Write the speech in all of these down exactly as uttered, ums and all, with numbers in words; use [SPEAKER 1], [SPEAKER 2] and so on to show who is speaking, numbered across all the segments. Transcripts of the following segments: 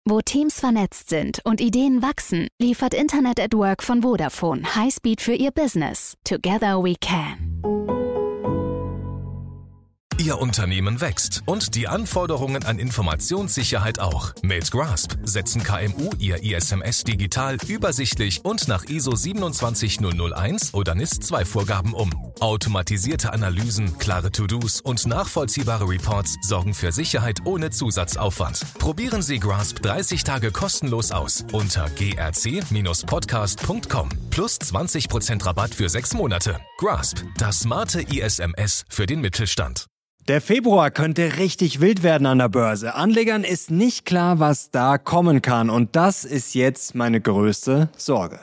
[SPEAKER 1] Wo Teams vernetzt sind und Ideen wachsen, liefert Internet at Work von Vodafone Highspeed für Ihr Business. Together we can.
[SPEAKER 2] Ihr Unternehmen wächst und die Anforderungen an Informationssicherheit auch. Mit Grasp setzen K M U ihr I S M S digital, übersichtlich und nach I S O zwei sieben null null eins oder N I S zwei Vorgaben um. Automatisierte Analysen, klare To-Dos und nachvollziehbare Reports sorgen für Sicherheit ohne Zusatzaufwand. Probieren Sie Grasp dreißig Tage kostenlos aus unter g r c Bindestrich podcast punkt com plus zwanzig Prozent Rabatt für sechs Monate. Grasp, das smarte I S M S für den Mittelstand.
[SPEAKER 3] Der Februar könnte richtig wild werden an der Börse. Anlegern ist nicht klar, was da kommen kann. Und das ist jetzt meine größte Sorge.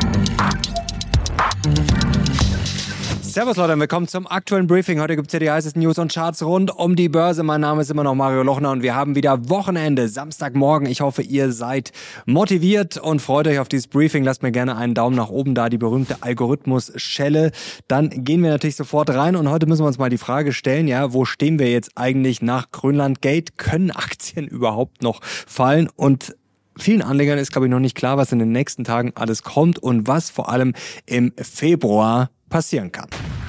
[SPEAKER 3] Servus Leute, willkommen zum aktuellen Briefing. Heute gibt es hier die heißesten News und Charts rund um die Börse. Mein Name ist immer noch Mario Lochner und wir haben wieder Wochenende, Samstagmorgen. Ich hoffe, ihr seid motiviert und freut euch auf dieses Briefing. Lasst mir gerne einen Daumen nach oben da, die berühmte Algorithmus-Schelle. Dann gehen wir natürlich sofort rein und heute müssen wir uns mal die Frage stellen, ja, wo stehen wir jetzt eigentlich nach Grönland Gate? Können Aktien überhaupt noch fallen? Und vielen Anlegern ist, glaube ich, noch nicht klar, was in den nächsten Tagen alles kommt und was vor allem im Februar passieren kann.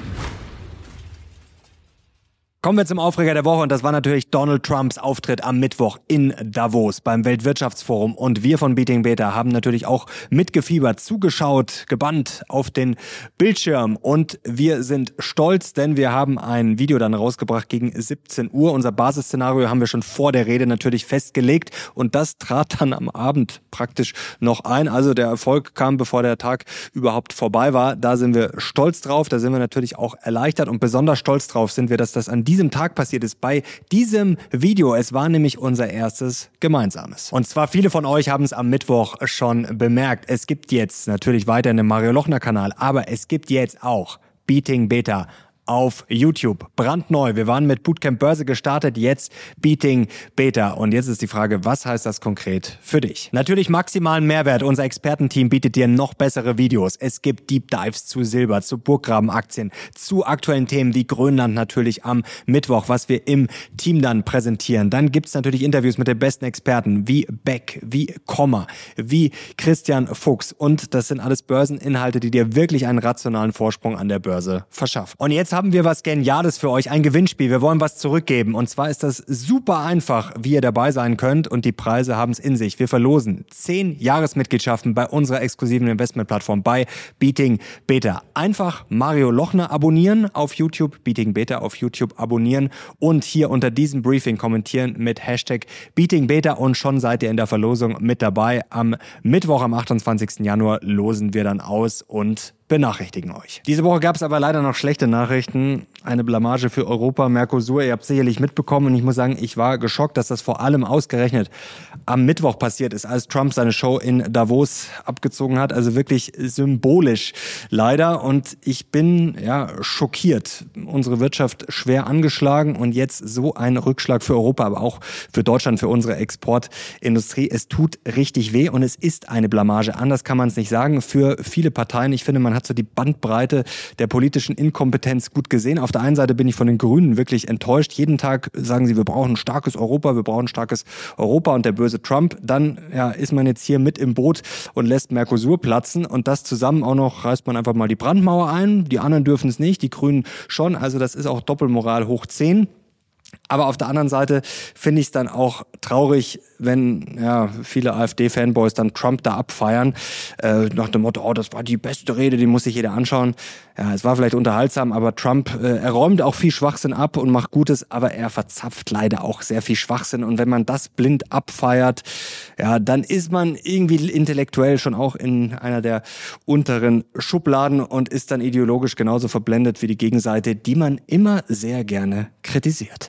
[SPEAKER 3] Kommen wir zum Aufreger der Woche und das war natürlich Donald Trumps Auftritt am Mittwoch in Davos beim Weltwirtschaftsforum und wir von Beating Beta haben natürlich auch mitgefiebert, zugeschaut, gebannt auf den Bildschirm und wir sind stolz, denn wir haben ein Video dann rausgebracht gegen siebzehn Uhr. Unser Basisszenario haben wir schon vor der Rede natürlich festgelegt und das trat dann am Abend praktisch noch ein. Also der Erfolg kam, bevor der Tag überhaupt vorbei war. Da sind wir stolz drauf, da sind wir natürlich auch erleichtert und besonders stolz drauf sind wir, dass das an diesem Tag passiert ist, bei diesem Video. Es war nämlich unser erstes gemeinsames. Und zwar viele von euch haben es am Mittwoch schon bemerkt. Es gibt jetzt natürlich weiterhin den Mario Lochner Kanal, aber es gibt jetzt auch Beating Beta auf YouTube. Brandneu. Wir waren mit Bootcamp Börse gestartet, jetzt Beating Beta. Und jetzt ist die Frage, was heißt das konkret für dich? Natürlich maximalen Mehrwert. Unser Expertenteam bietet dir noch bessere Videos. Es gibt Deep Dives zu Silber, zu Burggraben-Aktien, zu aktuellen Themen wie Grönland natürlich am Mittwoch, was wir im Team dann präsentieren. Dann gibt's natürlich Interviews mit den besten Experten wie Beck, wie Kommer, wie Christian Fuchs. Und das sind alles Börseninhalte, die dir wirklich einen rationalen Vorsprung an der Börse verschaffen. Und jetzt haben wir was Geniales für euch, ein Gewinnspiel. Wir wollen was zurückgeben und zwar ist das super einfach, wie ihr dabei sein könnt und die Preise haben es in sich. Wir verlosen zehn Jahresmitgliedschaften bei unserer exklusiven Investmentplattform bei Beating Beta. Einfach Mario Lochner abonnieren auf YouTube, Beating Beta auf YouTube abonnieren und hier unter diesem Briefing kommentieren mit Hashtag Beating Beta und schon seid ihr in der Verlosung mit dabei. Am Mittwoch, am achtundzwanzigsten Januar losen wir dann aus und benachrichtigen euch. Diese Woche gab es aber leider noch schlechte Nachrichten. Eine Blamage für Europa, Mercosur. Ihr habt es sicherlich mitbekommen und ich muss sagen, ich war geschockt, dass das vor allem ausgerechnet am Mittwoch passiert ist, als Trump seine Show in Davos abgezogen hat. Also wirklich symbolisch leider und ich bin ja schockiert. Unsere Wirtschaft schwer angeschlagen und jetzt so ein Rückschlag für Europa, aber auch für Deutschland, für unsere Exportindustrie. Es tut richtig weh und es ist eine Blamage. Anders kann man es nicht sagen. Für viele Parteien, ich finde, man hat so die Bandbreite der politischen Inkompetenz gut gesehen. Auf der einen Seite bin ich von den Grünen wirklich enttäuscht. Jeden Tag sagen sie, wir brauchen ein starkes Europa, wir brauchen ein starkes Europa und der böse Trump. Dann ja, ist man jetzt hier mit im Boot und lässt Mercosur platzen und das zusammen auch noch reißt man einfach mal die Brandmauer ein. Die anderen dürfen es nicht, die Grünen schon. Also das ist auch Doppelmoral hoch zehn. Aber auf der anderen Seite finde ich es dann auch traurig, wenn ja viele AfD-Fanboys dann Trump da abfeiern, äh, nach dem Motto, oh, das war die beste Rede, die muss sich jeder anschauen. Ja, es war vielleicht unterhaltsam, aber Trump, äh, er räumt auch viel Schwachsinn ab und macht Gutes, aber er verzapft leider auch sehr viel Schwachsinn. Und wenn man das blind abfeiert, ja, dann ist man irgendwie intellektuell schon auch in einer der unteren Schubladen und ist dann ideologisch genauso verblendet wie die Gegenseite, die man immer sehr gerne kritisiert.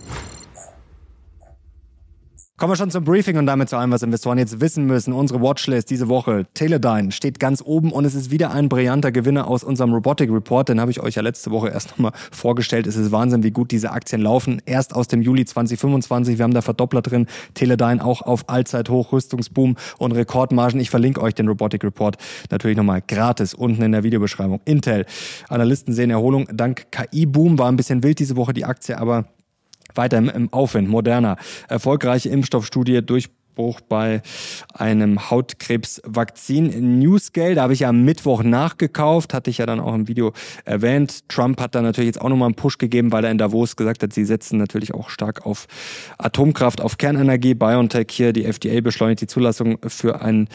[SPEAKER 3] Kommen wir schon zum Briefing und damit zu allem, was Investoren jetzt wissen müssen. Unsere Watchlist diese Woche, Teledyne, steht ganz oben und es ist wieder ein brillanter Gewinner aus unserem Robotic Report. Den habe ich euch ja letzte Woche erst nochmal vorgestellt. Es ist Wahnsinn, wie gut diese Aktien laufen. Erst aus dem Juli zwanzig fünfundzwanzig. Wir haben da Verdoppler drin. Teledyne auch auf Allzeithoch, Rüstungsboom und Rekordmargen. Ich verlinke euch den Robotic Report natürlich nochmal gratis unten in der Videobeschreibung. Intel. Analysten sehen Erholung dank K I-Boom. War ein bisschen wild diese Woche die Aktie, aber weiter im, im Aufwind. Moderna. Erfolgreiche Impfstoffstudie durch Durchbruch bei einem Hautkrebsvakzin. Newscale, da habe ich ja am Mittwoch nachgekauft, hatte ich ja dann auch im Video erwähnt. Trump hat da natürlich jetzt auch nochmal einen Push gegeben, weil er in Davos gesagt hat, sie setzen natürlich auch stark auf Atomkraft, auf Kernenergie. BioNTech hier, die F D A beschleunigt die Zulassung für ein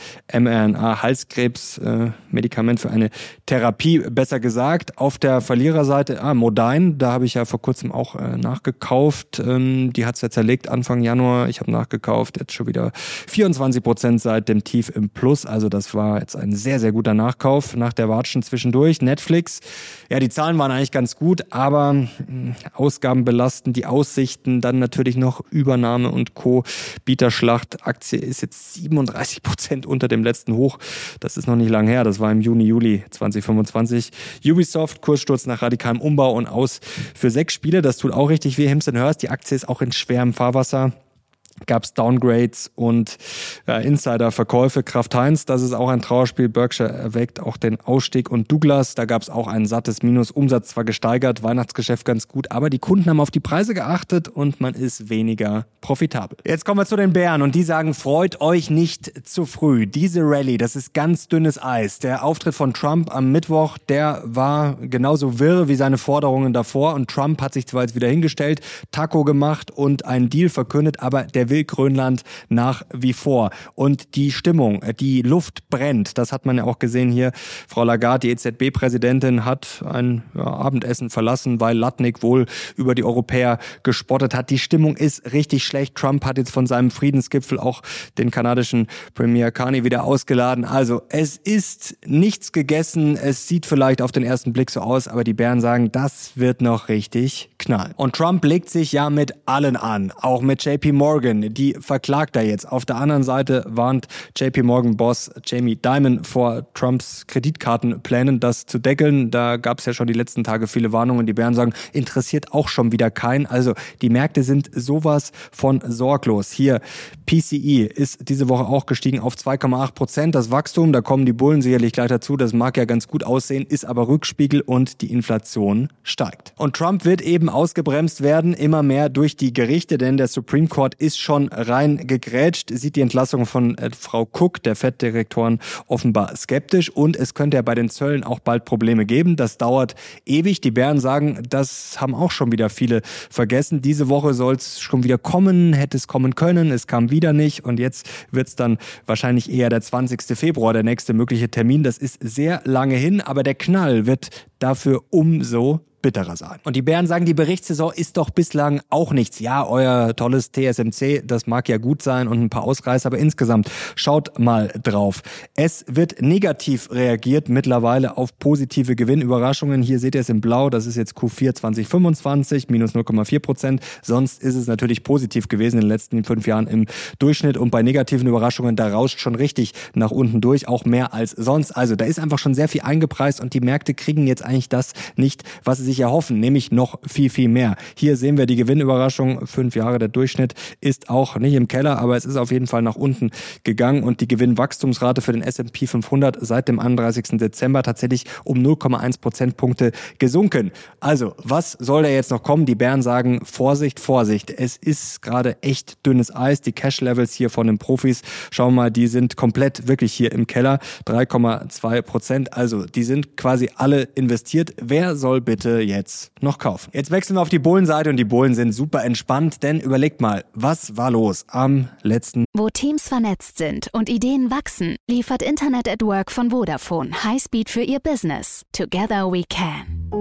[SPEAKER 3] mRNA-Halskrebs-Medikament, für eine Therapie, besser gesagt. Auf der Verliererseite, ah, Modine, da habe ich ja vor kurzem auch äh, nachgekauft. Ähm, die hat es ja zerlegt Anfang Januar. Ich habe nachgekauft, jetzt schon wieder vierundzwanzig Prozent seit dem Tief im Plus. Also das war jetzt ein sehr, sehr guter Nachkauf nach der Watschen zwischendurch. Netflix, ja, die Zahlen waren eigentlich ganz gut, aber mh, Ausgaben belasten, die Aussichten, dann natürlich noch Übernahme und Co. Bieterschlacht. Aktie ist jetzt siebenunddreißig Prozent unter dem letzten Hoch. Das ist noch nicht lang her. Das war im Juni, Juli zwanzig fünfundzwanzig. Ubisoft, Kurssturz nach radikalem Umbau und aus für sechs Spiele. Das tut auch richtig weh. Hims and Hers, die Aktie ist auch in schwerem Fahrwasser. Gab es Downgrades und äh, Insider-Verkäufe. Kraft Heinz, das ist auch ein Trauerspiel. Berkshire erwägt auch den Ausstieg. Und Douglas, da gab es auch ein sattes Minus. Umsatz zwar gesteigert, Weihnachtsgeschäft ganz gut, aber die Kunden haben auf die Preise geachtet und man ist weniger profitabel. Jetzt kommen wir zu den Bären und die sagen, freut euch nicht zu früh. Diese Rallye, das ist ganz dünnes Eis. Der Auftritt von Trump am Mittwoch, der war genauso wirr wie seine Forderungen davor und Trump hat sich zwar jetzt wieder hingestellt, Taco gemacht und einen Deal verkündet, aber der will Grönland nach wie vor. Und die Stimmung, die Luft brennt. Das hat man ja auch gesehen hier. Frau Lagarde, die E Z B-Präsidentin, hat ein ja, Abendessen verlassen, weil Latnik wohl über die Europäer gespottet hat. Die Stimmung ist richtig schlecht. Trump hat jetzt von seinem Friedensgipfel auch den kanadischen Premier Carney wieder ausgeladen. Also es ist nichts gegessen. Es sieht vielleicht auf den ersten Blick so aus, aber die Bären sagen, das wird noch richtig knallen. Und Trump legt sich ja mit allen an. Auch mit J P Morgan. Die verklagt er jetzt. Auf der anderen Seite warnt J P Morgan-Boss Jamie Dimon vor Trumps Kreditkartenplänen, das zu deckeln. Da gab es ja schon die letzten Tage viele Warnungen. Die Bären sagen, interessiert auch schon wieder keinen. Also die Märkte sind sowas von sorglos. Hier, P C E ist diese Woche auch gestiegen auf zwei Komma acht Prozent. Das Wachstum, da kommen die Bullen sicherlich gleich dazu, das mag ja ganz gut aussehen, ist aber Rückspiegel und die Inflation steigt. Und Trump wird eben ausgebremst werden, immer mehr durch die Gerichte, denn der Supreme Court ist schon rein gegrätscht, sieht die Entlassung von äh, Frau Cook, der Fed-Direktorin, offenbar skeptisch und es könnte ja bei den Zöllen auch bald Probleme geben. Das dauert ewig. Die Bären sagen, das haben auch schon wieder viele vergessen. Diese Woche soll es schon wieder kommen, hätte es kommen können, es kam wieder nicht und jetzt wird es dann wahrscheinlich eher der zwanzigsten Februar, der nächste mögliche Termin. Das ist sehr lange hin, aber der Knall wird dafür umso bitterer sein. Und die Bären sagen, die Berichtssaison ist doch bislang auch nichts. Ja, euer tolles T S M C, das mag ja gut sein und ein paar Ausreißer, aber insgesamt schaut mal drauf. Es wird negativ reagiert mittlerweile auf positive Gewinnüberraschungen. Hier seht ihr es in Blau, das ist jetzt Q vier zwanzig fünfundzwanzig, minus null Komma vier Prozent. Sonst ist es natürlich positiv gewesen in den letzten fünf Jahren im Durchschnitt und bei negativen Überraschungen, da rauscht schon richtig nach unten durch, auch mehr als sonst. Also da ist einfach schon sehr viel eingepreist und die Märkte kriegen jetzt eigentlich das nicht, was sie sich erhoffen, nämlich noch viel, viel mehr. Hier sehen wir die Gewinnüberraschung. Fünf Jahre, der Durchschnitt ist auch nicht im Keller, aber es ist auf jeden Fall nach unten gegangen und die Gewinnwachstumsrate für den S und P fünfhundert seit dem einunddreißigsten Dezember tatsächlich um null Komma eins Prozentpunkte gesunken. Also, was soll da jetzt noch kommen? Die Bären sagen, Vorsicht, Vorsicht. Es ist gerade echt dünnes Eis. Die Cash-Levels hier von den Profis, schauen wir mal, die sind komplett wirklich hier im Keller. drei Komma zwei Prozent. Also, die sind quasi alle investiert. Wer soll bitte jetzt noch kaufen? Jetzt wechseln wir auf die Bullenseite und die Bullen sind super entspannt, denn überlegt mal, was war los am letzten...
[SPEAKER 1] Wo Teams vernetzt sind und Ideen wachsen, liefert Internet at Work von Vodafone Highspeed für Ihr Business. Together we can.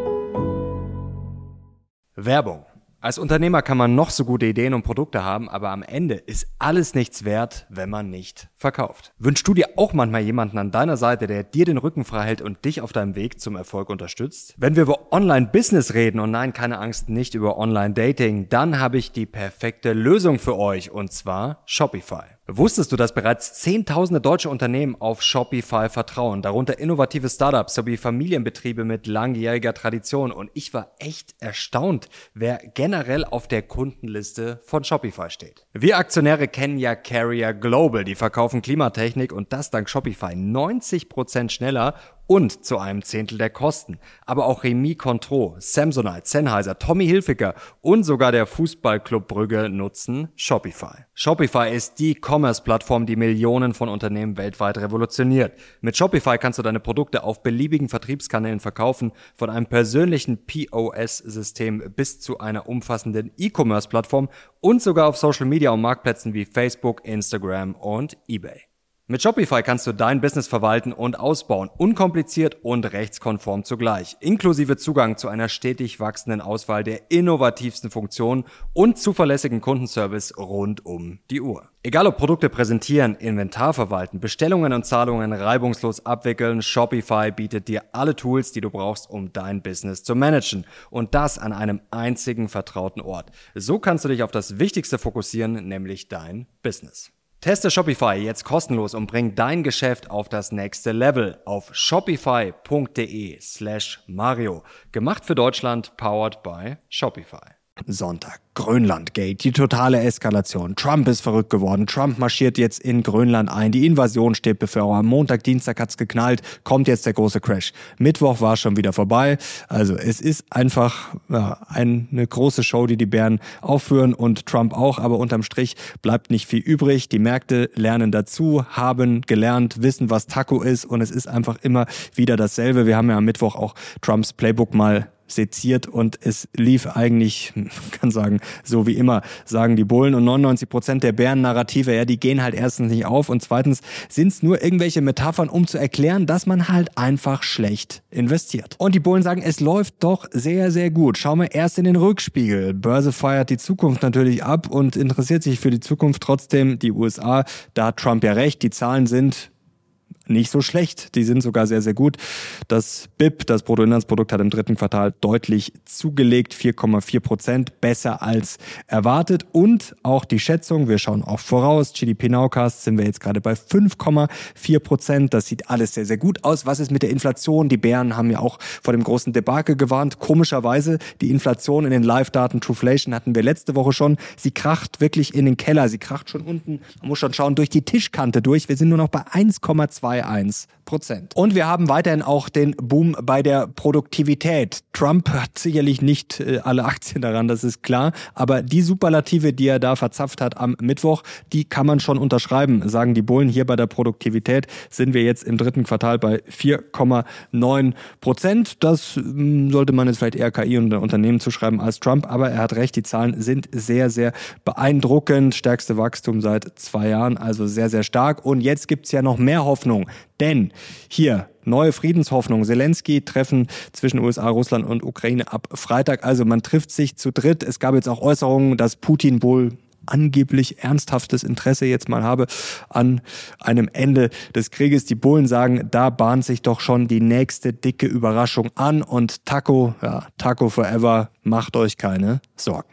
[SPEAKER 3] Werbung. Als Unternehmer kann man noch so gute Ideen und Produkte haben, aber am Ende ist alles nichts wert, wenn man nicht verkauft. Wünschst du dir auch manchmal jemanden an deiner Seite, der dir den Rücken frei hält und dich auf deinem Weg zum Erfolg unterstützt? Wenn wir über Online-Business reden, und nein, keine Angst, nicht über Online-Dating, dann habe ich die perfekte Lösung für euch, und zwar Shopify. Wusstest du, dass bereits Zehntausende deutsche Unternehmen auf Shopify vertrauen, darunter innovative Startups sowie Familienbetriebe mit langjähriger Tradition? Und ich war echt erstaunt, wer generell auf der Kundenliste von Shopify steht. Wir Aktionäre kennen ja Carrier Global, die verkaufen Klimatechnik und das dank Shopify neunzig Prozent schneller und zu einem Zehntel der Kosten. Aber auch Rémy Cointreau, Samsonite, Sennheiser, Tommy Hilfiger und sogar der Fußballclub Brügge nutzen Shopify. Shopify ist die Commerce-Plattform, die Millionen von Unternehmen weltweit revolutioniert. Mit Shopify kannst du deine Produkte auf beliebigen Vertriebskanälen verkaufen, von einem persönlichen P O S-System bis zu einer umfassenden E-Commerce-Plattform und sogar auf Social Media und Marktplätzen wie Facebook, Instagram und eBay. Mit Shopify kannst du dein Business verwalten und ausbauen, unkompliziert und rechtskonform zugleich, inklusive Zugang zu einer stetig wachsenden Auswahl der innovativsten Funktionen und zuverlässigen Kundenservice rund um die Uhr. Egal ob Produkte präsentieren, Inventar verwalten, Bestellungen und Zahlungen reibungslos abwickeln, Shopify bietet dir alle Tools, die du brauchst, um dein Business zu managen. Und das an einem einzigen vertrauten Ort. So kannst du dich auf das Wichtigste fokussieren, nämlich dein Business. Teste Shopify jetzt kostenlos und bring dein Geschäft auf das nächste Level auf shopify.de slash Mario. Gemacht für Deutschland, powered by Shopify. Sonntag, Grönland-Gate, die totale Eskalation. Trump ist verrückt geworden. Trump marschiert jetzt in Grönland ein. Die Invasion steht bevor. Am Montag, Dienstag hat's geknallt. Kommt jetzt der große Crash. Mittwoch war schon wieder vorbei. Also es ist einfach ja, eine große Show, die die Bären aufführen und Trump auch. Aber unterm Strich bleibt nicht viel übrig. Die Märkte lernen dazu, haben gelernt, wissen, was Taco ist. Und es ist einfach immer wieder dasselbe. Wir haben ja am Mittwoch auch Trumps Playbook mal seziert und es lief eigentlich, man kann sagen, so wie immer, sagen die Bullen. Und neunundneunzig Prozent der Bären-Narrative, ja, die gehen halt erstens nicht auf und zweitens sind es nur irgendwelche Metaphern, um zu erklären, dass man halt einfach schlecht investiert. Und die Bullen sagen, es läuft doch sehr, sehr gut. Schauen wir erst in den Rückspiegel. Börse feiert die Zukunft natürlich ab und interessiert sich für die Zukunft trotzdem. Die U S A, da hat Trump ja recht, die Zahlen sind nicht so schlecht. Die sind sogar sehr, sehr gut. Das B I P, das Bruttoinlandsprodukt, hat im dritten Quartal deutlich zugelegt. vier Komma vier Prozent, besser als erwartet. Und auch die Schätzung, wir schauen auch voraus, G D P Nowcast sind wir jetzt gerade bei fünf Komma vier Prozent. Das sieht alles sehr, sehr gut aus. Was ist mit der Inflation? Die Bären haben ja auch vor dem großen Debakel gewarnt. Komischerweise, die Inflation in den Live-Daten Truflation hatten wir letzte Woche schon. Sie kracht wirklich in den Keller. Sie kracht schon unten, man muss schon schauen, durch die Tischkante durch. Wir sind nur noch bei eins Komma einundzwanzig Prozent. Und wir haben weiterhin auch den Boom bei der Produktivität. Trump hat sicherlich nicht äh, alle Aktien daran, das ist klar. Aber die Superlative, die er da verzapft hat am Mittwoch, die kann man schon unterschreiben, sagen die Bullen. Hier bei der Produktivität sind wir jetzt im dritten Quartal bei vier Komma neun Prozent. Das mh, sollte man jetzt vielleicht eher K I und Unternehmen zuschreiben als Trump. Aber er hat recht, die Zahlen sind sehr, sehr beeindruckend. Stärkste Wachstum seit zwei Jahren, also sehr, sehr stark. Und jetzt gibt's ja noch mehr Hoffnung. Denn hier neue Friedenshoffnung. Zelensky-Treffen zwischen U S A, Russland und Ukraine ab Freitag. Also man trifft sich zu dritt. Es gab jetzt auch Äußerungen, dass Putin wohl angeblich ernsthaftes Interesse jetzt mal habe an einem Ende des Krieges. Die Bullen sagen, da bahnt sich doch schon die nächste dicke Überraschung an. Und Taco, ja, Taco forever, macht euch keine Sorgen.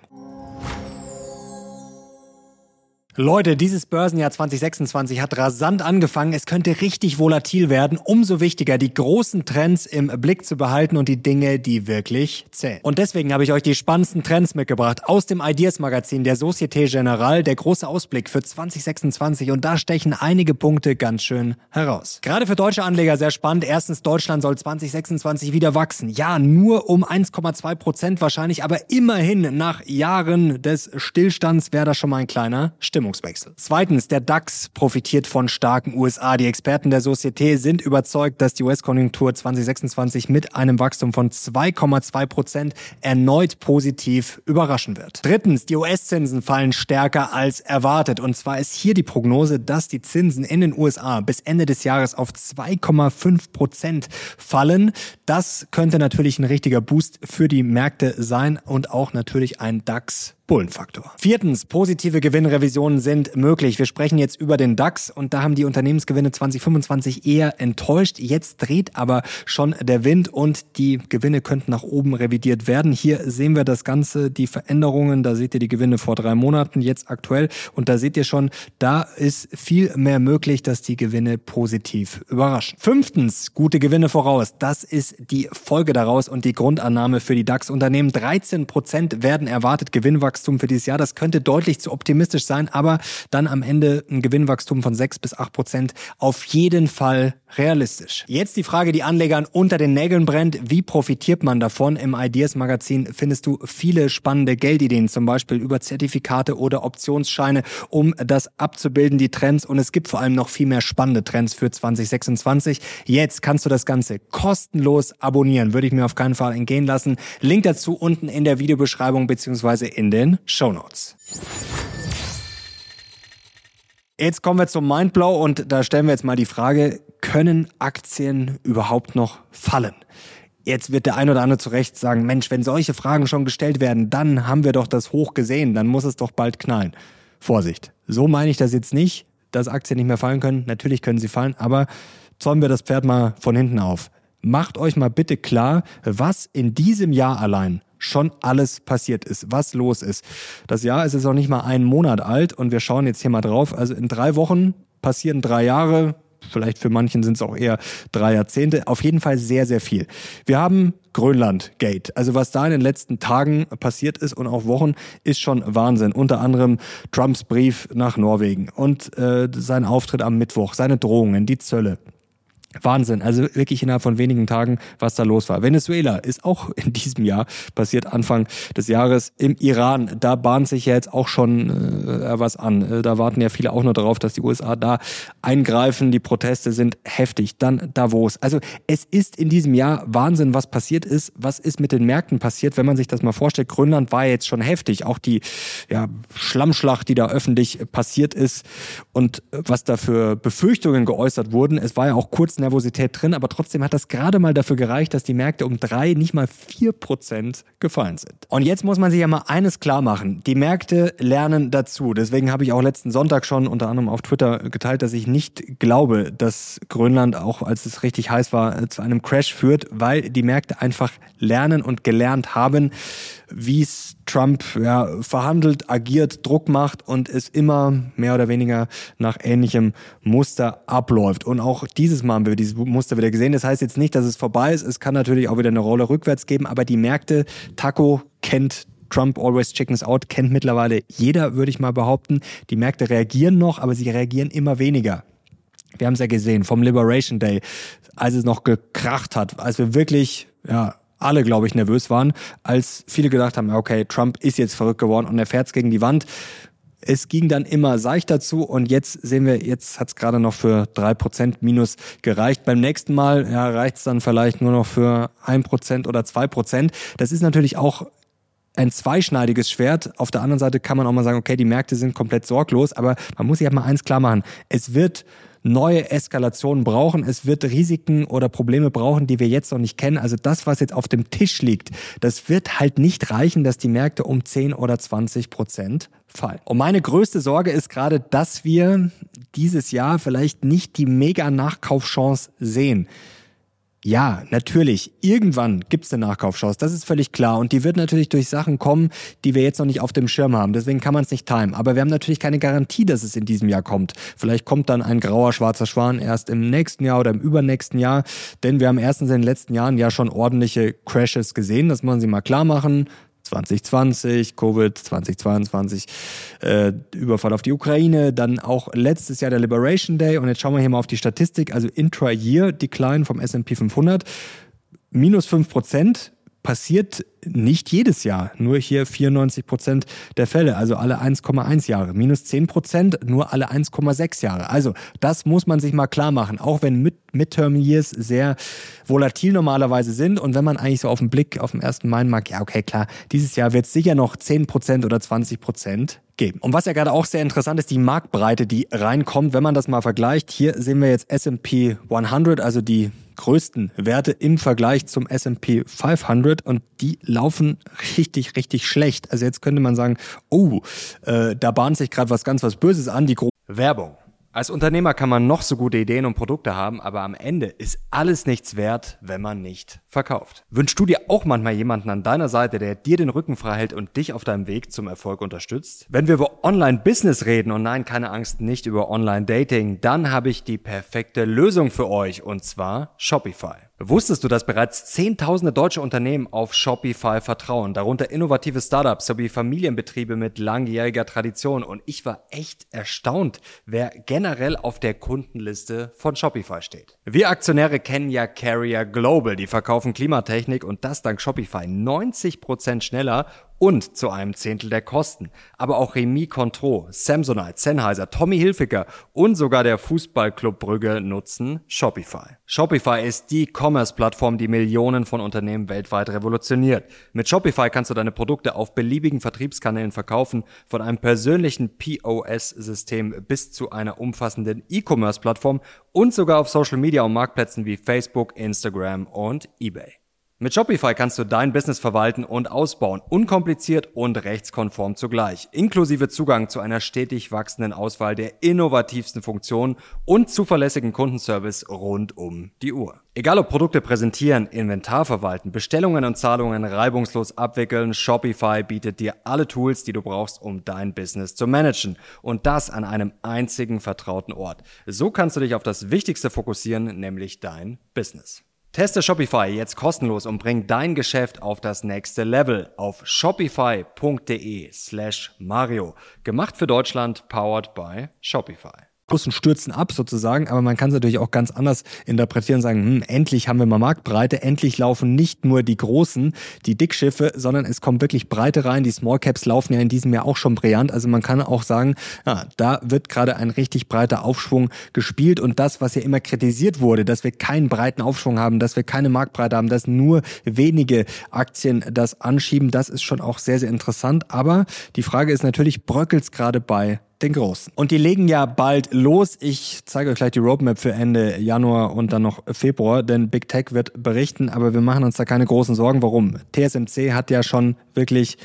[SPEAKER 3] Leute, dieses Börsenjahr zwanzig sechsundzwanzig hat rasant angefangen. Es könnte richtig volatil werden. Umso wichtiger, die großen Trends im Blick zu behalten und die Dinge, die wirklich zählen. Und deswegen habe ich euch die spannendsten Trends mitgebracht aus dem Ideas-Magazin der Société Générale. Der große Ausblick für zwanzig sechsundzwanzig. Und da stechen einige Punkte ganz schön heraus. Gerade für deutsche Anleger sehr spannend. Erstens, Deutschland soll zwanzig sechsundzwanzig wieder wachsen. Ja, nur um eins Komma zwei Prozent wahrscheinlich, aber immerhin nach Jahren des Stillstands wäre das schon mal ein kleiner Stimmungswechsel. Zweitens, der DAX profitiert von starken U S A. Die Experten der Société sind überzeugt, dass die U S-Konjunktur zwanzig sechsundzwanzig mit einem Wachstum von zwei Komma zwei Prozent erneut positiv überraschen wird. Drittens, die U S-Zinsen fallen stärker als erwartet. Und zwar ist hier die Prognose, dass die Zinsen in den U S A bis Ende des Jahres auf zwei Komma fünf Prozent fallen. Das könnte natürlich ein richtiger Boost für die Märkte sein und auch natürlich ein DAX Bullenfaktor. Viertens, positive Gewinnrevisionen sind möglich. Wir sprechen jetzt über den DAX und da haben die Unternehmensgewinne zwanzig fünfundzwanzig eher enttäuscht. Jetzt dreht aber schon der Wind und die Gewinne könnten nach oben revidiert werden. Hier sehen wir das Ganze, die Veränderungen. Da seht ihr die Gewinne vor drei Monaten, jetzt aktuell. Und da seht ihr schon, da ist viel mehr möglich, dass die Gewinne positiv überraschen. Fünftens, gute Gewinne voraus. Das ist die Folge daraus und die Grundannahme für die DAX-Unternehmen. dreizehn Prozent werden erwartet, Gewinnwachstum Gewinnwachstum für dieses Jahr. Das könnte deutlich zu optimistisch sein, aber dann am Ende ein Gewinnwachstum von sechs bis acht Prozent auf jeden Fall realistisch. Jetzt die Frage, die Anlegern unter den Nägeln brennt. Wie profitiert man davon? Im Ideas-Magazin findest du viele spannende Geldideen, zum Beispiel über Zertifikate oder Optionsscheine, um das abzubilden, die Trends. Und es gibt vor allem noch viel mehr spannende Trends für zwanzig sechsundzwanzig. Jetzt kannst du das Ganze kostenlos abonnieren. Würde ich mir auf keinen Fall entgehen lassen. Link dazu unten in der Videobeschreibung bzw. in den Shownotes. Jetzt kommen wir zum Mindblow und da stellen wir jetzt mal die Frage, können Aktien überhaupt noch fallen? Jetzt wird der ein oder andere zu Recht sagen, Mensch, wenn solche Fragen schon gestellt werden, dann haben wir doch das Hoch gesehen, dann muss es doch bald knallen. Vorsicht, so meine ich das jetzt nicht, dass Aktien nicht mehr fallen können. Natürlich können sie fallen, aber zäumen wir das Pferd mal von hinten auf. Macht euch mal bitte klar, was in diesem Jahr allein schon alles passiert ist, was los ist. Das Jahr ist jetzt noch nicht mal einen Monat alt und wir schauen jetzt hier mal drauf. Also in drei Wochen passieren drei Jahre, vielleicht für manchen sind es auch eher drei Jahrzehnte, auf jeden Fall sehr, sehr viel. Wir haben Grönland-Gate. Also was da in den letzten Tagen passiert ist und auch Wochen, ist schon Wahnsinn. Unter anderem Trumps Brief nach Norwegen und äh, sein Auftritt am Mittwoch, seine Drohungen, die Zölle. Wahnsinn, also wirklich innerhalb von wenigen Tagen, was da los war. Venezuela ist auch in diesem Jahr passiert, Anfang des Jahres. Im Iran, da bahnt sich ja jetzt auch schon äh, was an. Äh, da warten ja viele auch nur darauf, dass die U S A da eingreifen. Die Proteste sind heftig. Dann Davos. Also es ist in diesem Jahr Wahnsinn, was passiert ist. Was ist mit den Märkten passiert, wenn man sich das mal vorstellt? Grönland war ja jetzt schon heftig. Auch die ja, Schlammschlacht, die da öffentlich passiert ist und was da für Befürchtungen geäußert wurden. Es war ja auch kurz Nervosität drin, aber trotzdem hat das gerade mal dafür gereicht, dass die Märkte um drei, nicht mal vier Prozent gefallen sind. Und jetzt muss man sich ja mal eines klar machen. Die Märkte lernen dazu. Deswegen habe ich auch letzten Sonntag schon unter anderem auf Twitter geteilt, dass ich nicht glaube, dass Grönland, auch als es richtig heiß war, zu einem Crash führt, weil die Märkte einfach lernen und gelernt haben, wie es Trump ja, verhandelt, agiert, Druck macht und es immer mehr oder weniger nach ähnlichem Muster abläuft. Und auch dieses Mal haben wir dieses Muster wieder gesehen. Das heißt jetzt nicht, dass es vorbei ist. Es kann natürlich auch wieder eine Rolle rückwärts geben, aber die Märkte, Taco kennt Trump, always chickens out, kennt mittlerweile jeder, würde ich mal behaupten. Die Märkte reagieren noch, aber sie reagieren immer weniger. Wir haben es ja gesehen vom Liberation Day, als es noch gekracht hat, als wir wirklich, ja, alle, glaube ich, nervös waren, als viele gedacht haben, okay, Trump ist jetzt verrückt geworden und er fährt's gegen die Wand. Es ging dann immer seichter zu und jetzt sehen wir, jetzt hat's gerade noch für drei Prozent Minus gereicht. Beim nächsten Mal ja, reicht's dann vielleicht nur noch für ein Prozent oder zwei Prozent. Das ist natürlich auch ein zweischneidiges Schwert. Auf der anderen Seite kann man auch mal sagen, okay, die Märkte sind komplett sorglos, aber man muss sich halt mal eins klar machen. Es wird neue Eskalationen brauchen. Es wird Risiken oder Probleme brauchen, die wir jetzt noch nicht kennen. Also das, was jetzt auf dem Tisch liegt, das wird halt nicht reichen, dass die Märkte um zehn oder zwanzig Prozent fallen. Und meine größte Sorge ist gerade, dass wir dieses Jahr vielleicht nicht die Mega-Nachkaufchance sehen. Ja, natürlich. Irgendwann gibt's eine Nachkaufchance. Das ist völlig klar. Und die wird natürlich durch Sachen kommen, die wir jetzt noch nicht auf dem Schirm haben. Deswegen kann man es nicht timen. Aber wir haben natürlich keine Garantie, dass es in diesem Jahr kommt. Vielleicht kommt dann ein grauer, schwarzer Schwan erst im nächsten Jahr oder im übernächsten Jahr. Denn wir haben erstens in den letzten Jahren ja schon ordentliche Crashes gesehen. Das muss man sich mal klar machen. zwanzig zwanzig, Covid, zwanzig zweiundzwanzig, äh, Überfall auf die Ukraine, dann auch letztes Jahr der Liberation Day und jetzt schauen wir hier mal auf die Statistik, also Intra-Year-Decline vom S and P fünfhundert, minus fünf Prozent, passiert nicht jedes Jahr, nur hier vierundneunzig Prozent der Fälle, also alle eins Komma eins Jahre. Minus zehn Prozent, nur alle eins Komma sechs Jahre. Also das muss man sich mal klar machen, auch wenn Mid- Midterm Years sehr volatil normalerweise sind und wenn man eigentlich so auf den Blick auf den ersten meinen mag, ja okay, klar, dieses Jahr wird es sicher noch zehn Prozent oder zwanzig Prozent geben. Und was ja gerade auch sehr interessant ist, die Marktbreite, die reinkommt, wenn man das mal vergleicht. Hier sehen wir jetzt S and P hundert, also die größten Werte im Vergleich zum S and P fünfhundert und die laufen richtig, richtig schlecht. Also jetzt könnte man sagen, oh, äh, da bahnt sich gerade was ganz was Böses an, die Gro- Werbung. Als Unternehmer kann man noch so gute Ideen und Produkte haben, aber am Ende ist alles nichts wert, wenn man nicht verkauft. Wünschst du dir auch manchmal jemanden an deiner Seite, der dir den Rücken frei hält und dich auf deinem Weg zum Erfolg unterstützt? Wenn wir über Online-Business reden und nein, keine Angst, nicht über Online-Dating, dann habe ich die perfekte Lösung für euch und zwar Shopify. Wusstest du, dass bereits zehntausende deutsche Unternehmen auf Shopify vertrauen, darunter innovative Startups sowie Familienbetriebe mit langjähriger Tradition? Und ich war echt erstaunt, wer generell auf der Kundenliste von Shopify steht. Wir Aktionäre kennen ja Carrier Global, die verkaufen Klimatechnik und das dank Shopify neunzig Prozent schneller und zu einem Zehntel der Kosten. Aber auch Rémy Cointreau, Samsonite, Sennheiser, Tommy Hilfiger und sogar der Fußballclub Brügge nutzen Shopify. Shopify ist die Commerce-Plattform, die Millionen von Unternehmen weltweit revolutioniert. Mit Shopify kannst du deine Produkte auf beliebigen Vertriebskanälen verkaufen, von einem persönlichen P O S-System bis zu einer umfassenden E-Commerce-Plattform und sogar auf Social Media und Marktplätzen wie Facebook, Instagram und eBay. Mit Shopify kannst du dein Business verwalten und ausbauen, unkompliziert und rechtskonform zugleich, inklusive Zugang zu einer stetig wachsenden Auswahl der innovativsten Funktionen und zuverlässigen Kundenservice rund um die Uhr. Egal ob Produkte präsentieren, Inventar verwalten, Bestellungen und Zahlungen reibungslos abwickeln, Shopify bietet dir alle Tools, die du brauchst, um dein Business zu managen. Und das an einem einzigen vertrauten Ort. So kannst du dich auf das Wichtigste fokussieren, nämlich dein Business. Teste Shopify jetzt kostenlos und bring dein Geschäft auf das nächste Level auf shopify.de slash Mario. Gemacht für Deutschland, powered by Shopify. Kursen stürzen ab sozusagen, aber man kann es natürlich auch ganz anders interpretieren und sagen, hm, endlich haben wir mal Marktbreite, endlich laufen nicht nur die Großen, die Dickschiffe, sondern es kommt wirklich Breite rein. Die Small Caps laufen ja in diesem Jahr auch schon brillant, also man kann auch sagen, ja, da wird gerade ein richtig breiter Aufschwung gespielt und das, was ja immer kritisiert wurde, dass wir keinen breiten Aufschwung haben, dass wir keine Marktbreite haben, dass nur wenige Aktien das anschieben, das ist schon auch sehr, sehr interessant, aber die Frage ist natürlich, bröckelt es gerade bei den Großen. Und die legen ja bald los. Ich zeige euch gleich die Roadmap für Ende Januar und dann noch Februar, denn Big Tech wird berichten, aber wir machen uns da keine großen Sorgen. Warum? T S M C hat ja schon wirklich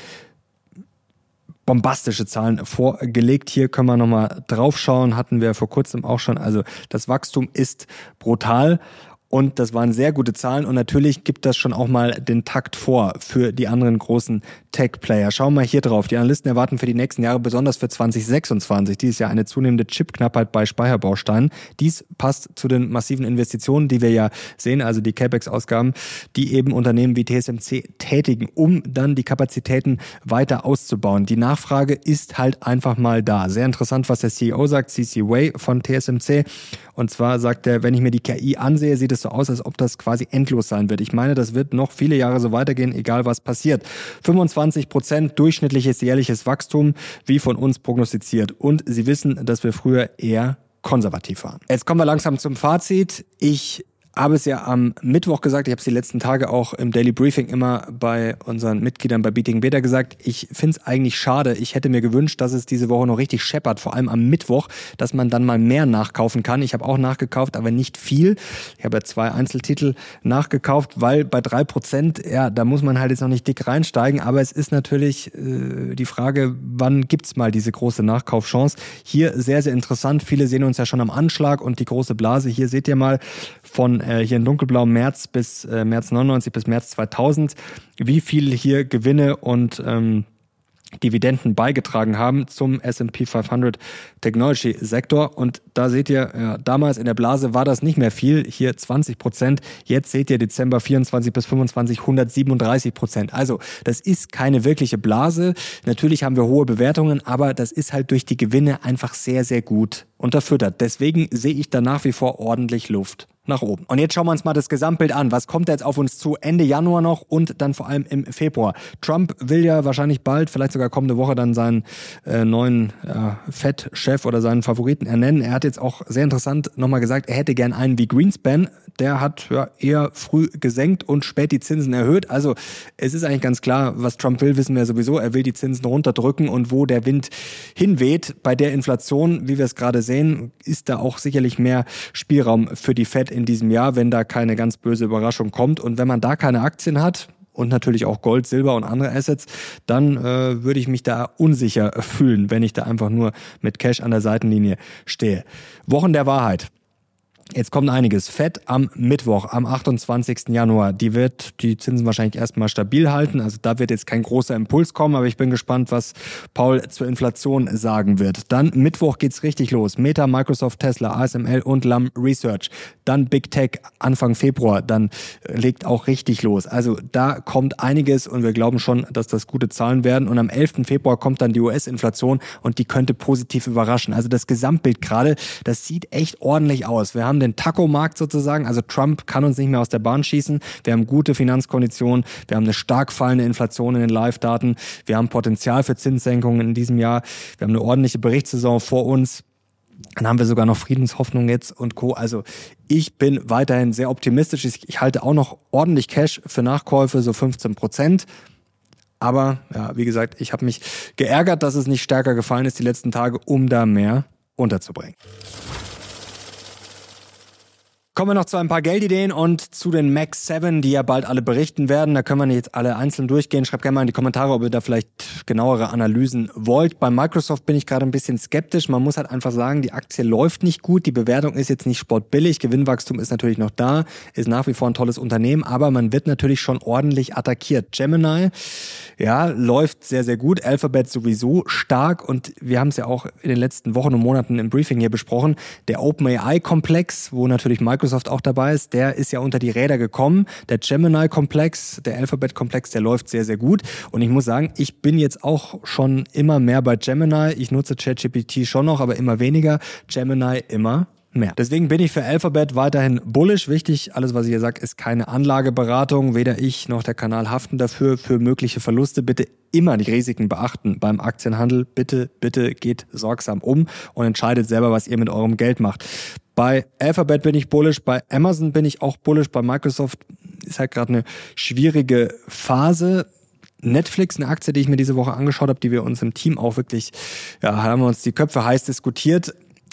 [SPEAKER 3] bombastische Zahlen vorgelegt. Hier können wir nochmal drauf schauen, hatten wir vor kurzem auch schon. Also das Wachstum ist brutal. Und das waren sehr gute Zahlen und natürlich gibt das schon auch mal den Takt vor für die anderen großen Tech-Player. Schauen wir mal hier drauf. Die Analysten erwarten für die nächsten Jahre, besonders für zwanzig sechsundzwanzig, dieses Jahr eine zunehmende Chipknappheit bei Speicherbausteinen. Dies passt zu den massiven Investitionen, die wir ja sehen, also die CapEx-Ausgaben, die eben Unternehmen wie T S M C tätigen, um dann die Kapazitäten weiter auszubauen. Die Nachfrage ist halt einfach mal da. Sehr interessant, was der C E O sagt, C C Wei von T S M C. Und zwar sagt er, wenn ich mir die K I ansehe, sieht es so aus, als ob das quasi endlos sein wird. Ich meine, das wird noch viele Jahre so weitergehen, egal was passiert. fünfundzwanzig Prozent durchschnittliches jährliches Wachstum, wie von uns prognostiziert. Und Sie wissen, dass wir früher eher konservativ waren. Jetzt kommen wir langsam zum Fazit. Ich habe es ja am Mittwoch gesagt, ich habe es die letzten Tage auch im Daily Briefing immer bei unseren Mitgliedern bei Beating Beta gesagt, ich finde es eigentlich schade, ich hätte mir gewünscht, dass es diese Woche noch richtig scheppert, vor allem am Mittwoch, dass man dann mal mehr nachkaufen kann. Ich habe auch nachgekauft, aber nicht viel. Ich habe ja zwei Einzeltitel nachgekauft, weil bei drei Prozent, ja, da muss man halt jetzt noch nicht dick reinsteigen, aber es ist natürlich äh, die Frage, wann gibt's mal diese große Nachkaufchance? Hier sehr, sehr interessant, viele sehen uns ja schon am Anschlag und die große Blase, hier seht ihr mal von hier in dunkelblau März bis äh, März neunundneunzig bis März zweitausend, wie viel hier Gewinne und ähm, Dividenden beigetragen haben zum S and P fünfhundert Technology Sektor. Und da seht ihr, ja, damals in der Blase war das nicht mehr viel, hier zwanzig Prozent. Jetzt seht ihr Dezember vierundzwanzig bis fünfundzwanzig hundertsiebenunddreißig Prozent. Also das ist keine wirkliche Blase. Natürlich haben wir hohe Bewertungen, aber das ist halt durch die Gewinne einfach sehr, sehr gut unterfüttert. Deswegen sehe ich da nach wie vor ordentlich Luft nach oben. Und jetzt schauen wir uns mal das Gesamtbild an. Was kommt jetzt auf uns zu Ende Januar noch und dann vor allem im Februar? Trump will ja wahrscheinlich bald, vielleicht sogar kommende Woche, dann seinen äh, neuen äh, Fed-Chef oder seinen Favoriten ernennen. Er hat jetzt auch sehr interessant nochmal gesagt, er hätte gern einen wie Greenspan. Der hat ja eher früh gesenkt und spät die Zinsen erhöht. Also es ist eigentlich ganz klar, was Trump will, wissen wir sowieso. Er will die Zinsen runterdrücken und wo der Wind hinweht. Bei der Inflation, wie wir es gerade sehen, ist da auch sicherlich mehr Spielraum für die Fed in diesem Jahr, wenn da keine ganz böse Überraschung kommt. Und wenn man da keine Aktien hat und natürlich auch Gold, Silber und andere Assets, dann äh, würde ich mich da unsicher fühlen, wenn ich da einfach nur mit Cash an der Seitenlinie stehe. Wochen der Wahrheit. Jetzt kommt einiges. Fed am Mittwoch, am achtundzwanzigsten Januar. Die wird die Zinsen wahrscheinlich erstmal stabil halten. Also da wird jetzt kein großer Impuls kommen, aber ich bin gespannt, was Paul zur Inflation sagen wird. Dann Mittwoch geht's richtig los. Meta, Microsoft, Tesla, A S M L und Lam Research. Dann Big Tech Anfang Februar. Dann legt auch richtig los. Also da kommt einiges und wir glauben schon, dass das gute Zahlen werden. Und am elften Februar kommt dann die U S-Inflation und die könnte positiv überraschen. Also das Gesamtbild gerade, das sieht echt ordentlich aus. Wir haben den Taco-Markt sozusagen, also Trump kann uns nicht mehr aus der Bahn schießen. Wir haben gute Finanzkonditionen, wir haben eine stark fallende Inflation in den Live-Daten, wir haben Potenzial für Zinssenkungen in diesem Jahr, wir haben eine ordentliche Berichtssaison vor uns. Dann haben wir sogar noch Friedenshoffnung jetzt und Co. Also ich bin weiterhin sehr optimistisch. Ich halte auch noch ordentlich Cash für Nachkäufe, so fünfzehn Prozent. Aber ja, wie gesagt, ich habe mich geärgert, dass es nicht stärker gefallen ist die letzten Tage, um da mehr unterzubringen. Kommen wir noch zu ein paar Geldideen und zu den Max sieben, die ja bald alle berichten werden. Da können wir nicht jetzt alle einzeln durchgehen. Schreibt gerne mal in die Kommentare, ob ihr da vielleicht genauere Analysen wollt. Bei Microsoft bin ich gerade ein bisschen skeptisch. Man muss halt einfach sagen, die Aktie läuft nicht gut. Die Bewertung ist jetzt nicht sportbillig. Gewinnwachstum ist natürlich noch da, ist nach wie vor ein tolles Unternehmen, aber man wird natürlich schon ordentlich attackiert. Gemini, ja, läuft sehr, sehr gut. Alphabet sowieso stark und wir haben es ja auch in den letzten Wochen und Monaten im Briefing hier besprochen. Der OpenAI-Komplex, wo natürlich Microsoft Microsoft auch dabei ist, der ist ja unter die Räder gekommen. Der Gemini-Komplex, der Alphabet-Komplex, der läuft sehr, sehr gut. Und ich muss sagen, ich bin jetzt auch schon immer mehr bei Gemini. Ich nutze ChatGPT schon noch, aber immer weniger. Gemini immer mehr. Deswegen bin ich für Alphabet weiterhin bullish. Wichtig, alles, was ich hier sage, ist keine Anlageberatung. Weder ich noch der Kanal haften dafür. Für mögliche Verluste bitte immer die Risiken beachten beim Aktienhandel. Bitte, bitte geht sorgsam um und entscheidet selber, was ihr mit eurem Geld macht. Bei Alphabet bin ich bullish, bei Amazon bin ich auch bullish, bei Microsoft ist halt gerade eine schwierige Phase. Netflix, eine Aktie, die ich mir diese Woche angeschaut habe, die wir uns im Team auch wirklich, ja, haben wir uns die Köpfe heiß diskutiert,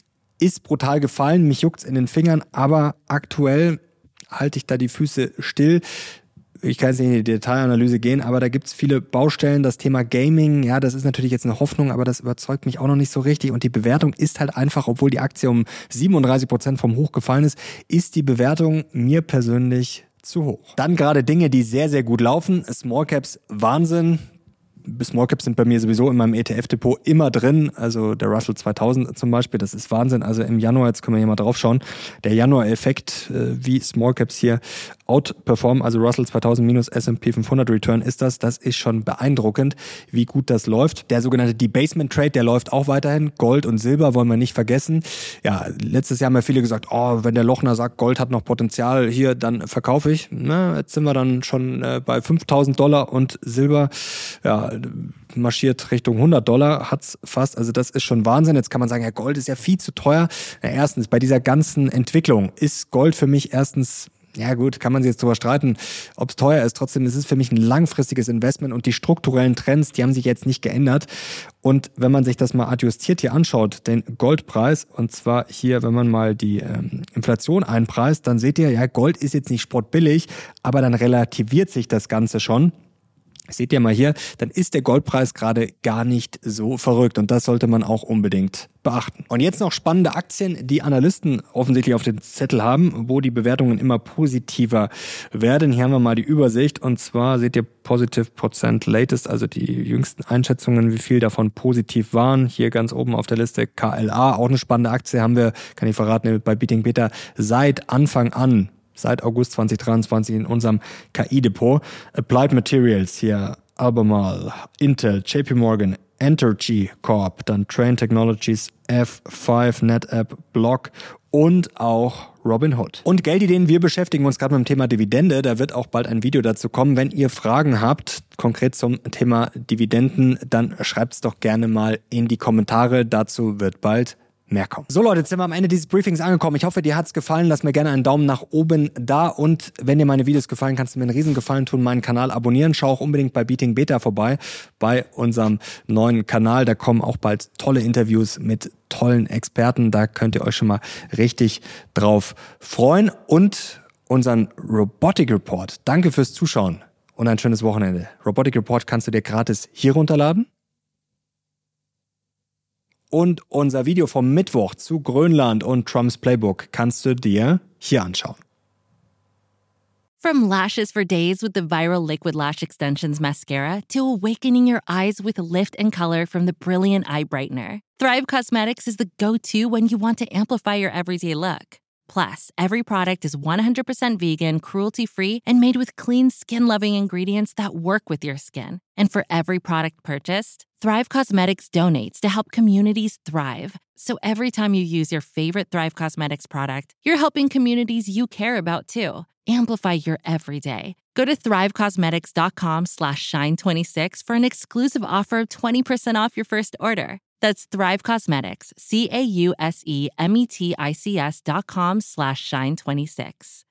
[SPEAKER 3] ist brutal gefallen, mich juckt's in den Fingern, aber aktuell halte ich da die Füße still. Ich kann jetzt nicht in die Detailanalyse gehen, aber da gibt's viele Baustellen. Das Thema Gaming, ja, das ist natürlich jetzt eine Hoffnung, aber das überzeugt mich auch noch nicht so richtig. Und die Bewertung ist halt einfach, obwohl die Aktie um siebenunddreißig Prozent vom Hoch gefallen ist, ist die Bewertung mir persönlich zu hoch. Dann gerade Dinge, die sehr, sehr gut laufen. Small Caps, Wahnsinn. Small Caps sind bei mir sowieso in meinem E T F-Depot immer drin, also der Russell zweitausend zum Beispiel, das ist Wahnsinn, also im Januar, jetzt können wir hier mal drauf schauen, der Januar-Effekt, äh, wie Small Caps hier outperformen, also Russell zweitausend minus S und P fünfhundert Return ist das, das ist schon beeindruckend, wie gut das läuft. Der sogenannte Debasement Trade, der läuft auch weiterhin, Gold und Silber wollen wir nicht vergessen. Ja, letztes Jahr haben ja viele gesagt, oh, wenn der Lochner sagt, Gold hat noch Potenzial, hier, dann verkaufe ich. Na, jetzt sind wir dann schon äh, bei fünftausend Dollar und Silber, ja, marschiert Richtung hundert Dollar, hat's fast, also das ist schon Wahnsinn. Jetzt kann man sagen, ja, Gold ist ja viel zu teuer. Na, erstens, bei dieser ganzen Entwicklung ist Gold für mich erstens, ja gut, kann man sich jetzt drüber streiten, ob es teuer ist. Trotzdem ist es für mich ein langfristiges Investment und die strukturellen Trends, die haben sich jetzt nicht geändert. Und wenn man sich das mal adjustiert hier anschaut, den Goldpreis, und zwar hier, wenn man mal die ähm, Inflation einpreist, dann seht ihr, ja, Gold ist jetzt nicht sportbillig, aber dann relativiert sich das Ganze schon. Seht ihr mal hier, dann ist der Goldpreis gerade gar nicht so verrückt und das sollte man auch unbedingt beachten. Und jetzt noch spannende Aktien, die Analysten offensichtlich auf den Zettel haben, wo die Bewertungen immer positiver werden. Hier haben wir mal die Übersicht und zwar seht ihr Positive Percent Latest, also die jüngsten Einschätzungen, wie viel davon positiv waren. Hier ganz oben auf der Liste K L A, auch eine spannende Aktie, haben wir, kann ich verraten, bei Beating Beta seit Anfang an. Seit August zwanzig dreiundzwanzig in unserem K I-Depot. Applied Materials hier, Albemarle, Intel, J P Morgan, Entergy Corp, dann Trane Technologies, F fünf, NetApp, Block und auch Robinhood. Und Geldideen, wir beschäftigen uns gerade mit dem Thema Dividende. Da wird auch bald ein Video dazu kommen. Wenn ihr Fragen habt, konkret zum Thema Dividenden, dann schreibt es doch gerne mal in die Kommentare. Dazu wird bald mehr kommen. So Leute, jetzt sind wir am Ende dieses Briefings angekommen. Ich hoffe, dir hat's gefallen. Lass mir gerne einen Daumen nach oben da und wenn dir meine Videos gefallen, kannst du mir einen riesen Gefallen tun, meinen Kanal abonnieren. Schau auch unbedingt bei Beating Beta vorbei, bei unserem neuen Kanal. Da kommen auch bald tolle Interviews mit tollen Experten. Da könnt ihr euch schon mal richtig drauf freuen. Und unseren Robotic Report. Danke fürs Zuschauen und ein schönes Wochenende. Robotic Report kannst du dir gratis hier runterladen Und unser Video vom Mittwoch zu Grönland und Trumps Playbook kannst du dir hier anschauen.
[SPEAKER 4] From lashes for days with the viral Liquid Lash Extensions mascara to awakening your eyes with lift and color from the Brilliant Eye Brightener, Thrive Causemetics is the go-to when you want to amplify your everyday look. Plus, every product is one hundred percent vegan, cruelty-free, and made with clean, skin-loving ingredients that work with your skin. And for every product purchased, Thrive Causemetics donates to help communities thrive. So every time you use your favorite Thrive Causemetics product, you're helping communities you care about too. Amplify your everyday. Go to thrivecosmetics.com slash shine26 for an exclusive offer of twenty percent off your first order. That's Thrive Cosmetics, C A U S E M E T I C S dot com slash shine26.